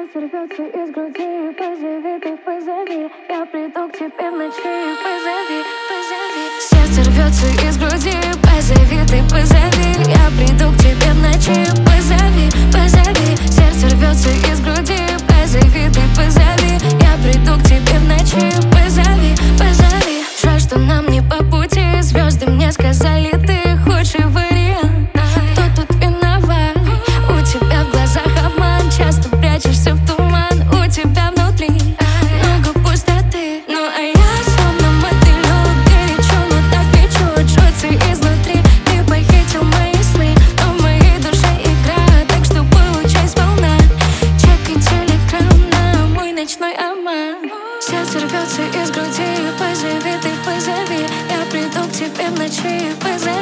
Сердце рвется из груди, позови, ты позови. Я приду к тебе в ночи, позови, позови. Сердце рвется из груди, позови, ты позови. Я приду к тебе в ночи, позови, позови. Сердце рвется из груди, позови, ты позови. Я приду к тебе в ночи, позови, позови. Жаль, что нам не по пути, звезды мне сказали, ты худший вариант. Кто тут виноват? У тебя в глазах обман, часто прячешься в туман. У тебя внутри много пустоты. Ну а я словно мотылёк, горячо, но так печёт, жжётся изнутри. Ты похитил мои сны, но в моей душе игра, так что получай сполна. Чекай телеграм на мой ночной обман. Сердце рвется из груди, позови, ты позови. Я приду к тебе в ночи, позови.